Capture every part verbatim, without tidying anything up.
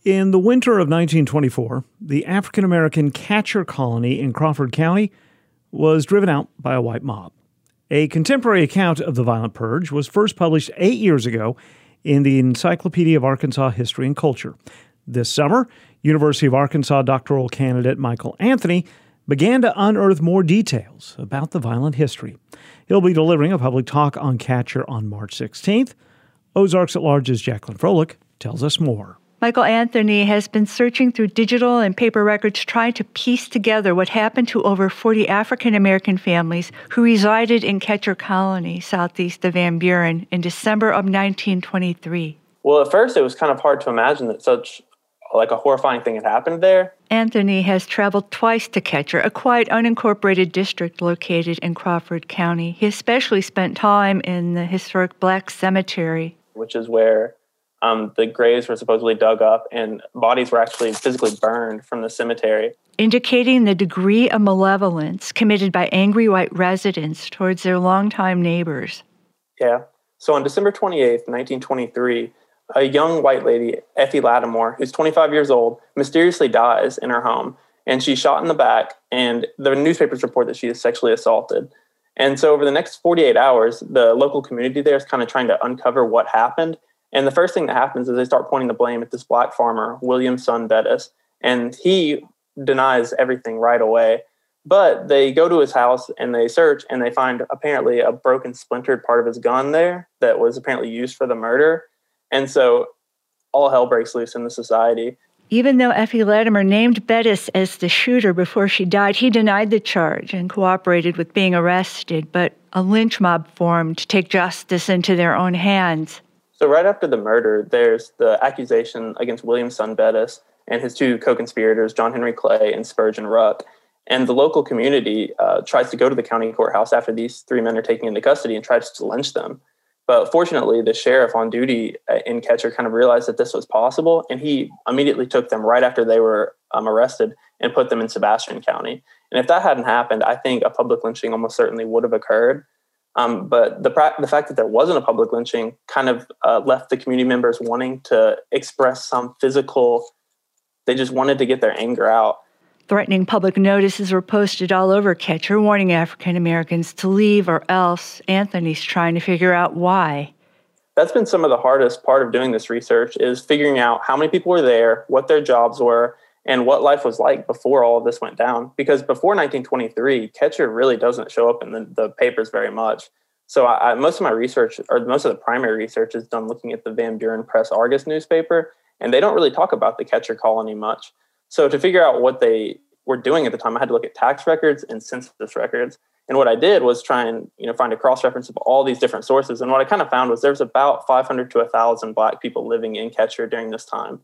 In the winter of nineteen twenty-four, the African-American Catcher Colony in Crawford County was driven out by a white mob. A contemporary account of the violent purge was first published eight years ago in the Encyclopedia of Arkansas History and Culture. This summer, University of Arkansas doctoral candidate Michael Anthony began to unearth more details about the violent history. He'll be delivering a public talk on Catcher on March sixteenth. Ozarks at Large's Jacqueline Froelich tells us more. Michael Anthony has been searching through digital and paper records trying to piece together what happened to over forty African-American families who resided in Catcher Colony, southeast of Van Buren, in December of nineteen twenty-three. Well, at first it was kind of hard to imagine that such like a horrifying thing had happened there. Anthony has traveled twice to Catcher, a quiet, unincorporated district located in Crawford County. He especially spent time in the historic Black Cemetery, which is where Um, the graves were supposedly dug up and bodies were actually physically burned from the cemetery, indicating the degree of malevolence committed by angry white residents towards their longtime neighbors. Yeah. So on December twenty-eighth, nineteen twenty-three, a young white lady, Effie Lattimore, who's twenty-five years old, mysteriously dies in her home, and she's shot in the back, and the newspapers report that she is sexually assaulted. And so over the next forty-eight hours, the local community there is kind of trying to uncover what happened. And the first thing that happens is they start pointing the blame at this black farmer, William Son Bettis, and he denies everything right away. But they go to his house and they search and they find apparently a broken, splintered part of his gun there that was apparently used for the murder. And so all hell breaks loose in the society. Even though Effie Lattimore named Bettis as the shooter before she died, he denied the charge and cooperated with being arrested. But a lynch mob formed to take justice into their own hands. So right after the murder, there's the accusation against William Son Bettis and his two co-conspirators, John Henry Clay and Spurgeon Ruck. And the local community uh, tries to go to the county courthouse after these three men are taken into custody and tries to lynch them. But fortunately, the sheriff on duty in Catcher kind of realized that this was possible, and he immediately took them right after they were um, arrested and put them in Sebastian County. And if that hadn't happened, I think a public lynching almost certainly would have occurred. Um, but the pra- the fact that there wasn't a public lynching kind of uh, left the community members wanting to express some physical, they just wanted to get their anger out. Threatening public notices were posted all over Catcher, warning African Americans to leave or else. Anthony's trying to figure out why. That's been some of the hardest part of doing this research, is figuring out how many people were there, what their jobs were, and what life was like before all of this went down. Because before nineteen twenty-three, Catcher really doesn't show up in the, the papers very much. So I, I, most of my research, or most of the primary research, is done looking at the Van Buren Press-Argus newspaper, and they don't really talk about the Catcher Colony much. So to figure out what they were doing at the time, I had to look at tax records and census records. And what I did was try and you know find a cross-reference of all these different sources. And what I kind of found was there's about five hundred to one thousand Black people living in Catcher during this time.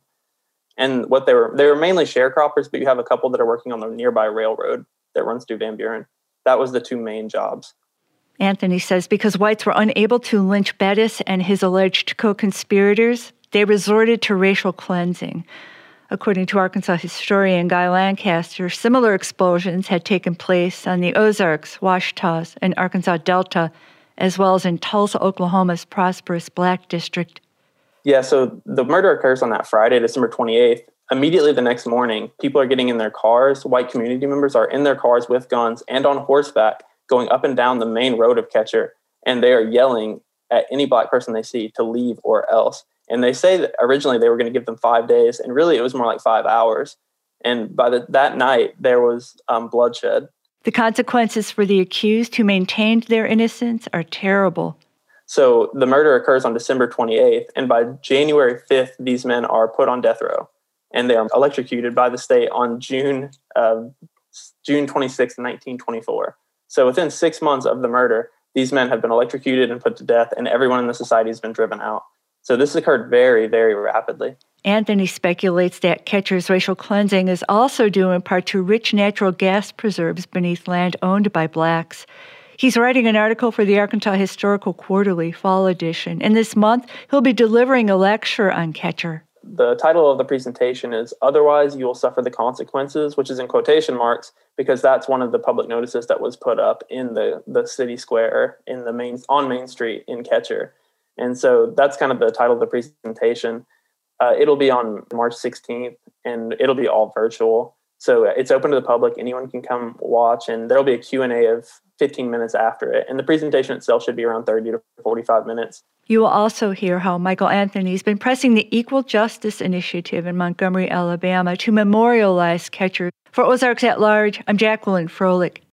And what they were, they were mainly sharecroppers, but you have a couple that are working on the nearby railroad that runs through Van Buren. That was the two main jobs. Anthony says because whites were unable to lynch Bettis and his alleged co-conspirators, they resorted to racial cleansing. According to Arkansas historian Guy Lancaster, similar explosions had taken place on the Ozarks, Ouachitas, and Arkansas Delta, as well as in Tulsa, Oklahoma's prosperous Black district. Yeah, so the murder occurs on that Friday, December twenty-eighth. Immediately the next morning, people are getting in their cars. White community members are in their cars with guns and on horseback, going up and down the main road of Catcher, and they are yelling at any Black person they see to leave or else. And they say that originally they were going to give them five days, and really it was more like five hours. And by the, that night, there was um, bloodshed. The consequences for the accused who maintained their innocence are terrible. So the murder occurs on December twenty-eighth, and by January fifth, these men are put on death row, and they are electrocuted by the state on June uh, June twenty-sixth, nineteen twenty-four. So within six months of the murder, these men have been electrocuted and put to death, and everyone in the society has been driven out. So this occurred very, very rapidly. Anthony speculates that Catcher's racial cleansing is also due in part to rich natural gas preserves beneath land owned by Blacks. He's writing an article for the Arkansas Historical Quarterly, Fall Edition, and this month he'll be delivering a lecture on Catcher. The title of the presentation is "Otherwise You Will Suffer the Consequences," which is in quotation marks because that's one of the public notices that was put up in the, the city square in the main on Main Street in Catcher. And so that's kind of the title of the presentation. Uh, it'll be on March sixteenth, and it'll be all virtual. So it's open to the public. Anyone can come watch, and there'll be a Q and A of fifteen minutes after it. And the presentation itself should be around thirty to forty-five minutes. You will also hear how Michael Anthony has been pressing the Equal Justice Initiative in Montgomery, Alabama to memorialize Ketcher. For Ozarks at Large, I'm Jacqueline Froelich.